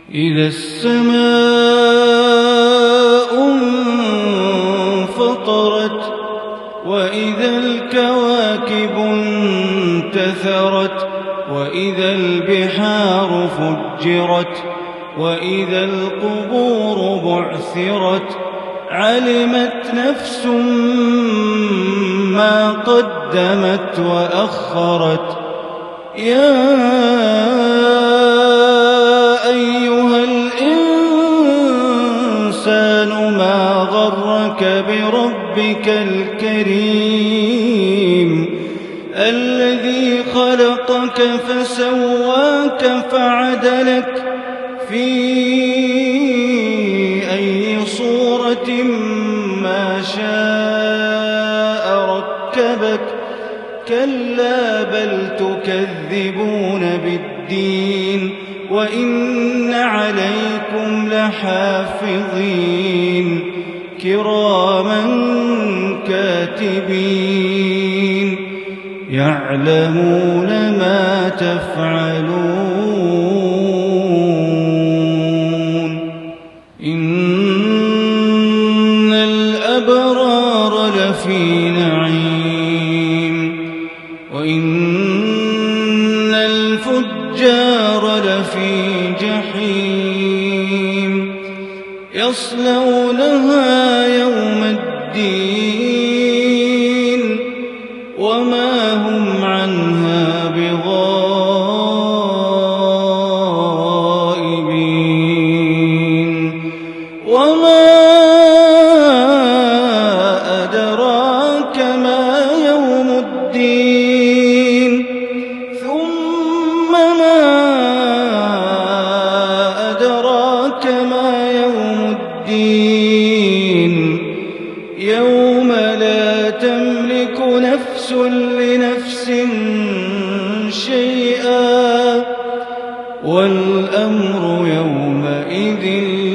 إذا السماء انفطرت وإذا الكواكب انتثرت وإذا البحار فجرت وإذا القبور بعثرت علمت نفس ما قدمت وأخرت يا أيها الإنسان ما غرك بربك الكريم الذي خلقك فسواك فعدلك في أي صورة ما شاء ركبك كلا بل تكذبون بالدين وإن عليكم لحافظين كراما كاتبين يعلمون ما تفعلون إن الأبرار لفي نعيم وإن الفجار لفي جحيم يصلونها يوم الدين وما هم عنها بغائبين وما أدراك ما يوم الدين ثم ما أدراك ما يوم الدين يوم لا تملك نفس لنفس شيئا والأمر يومئذ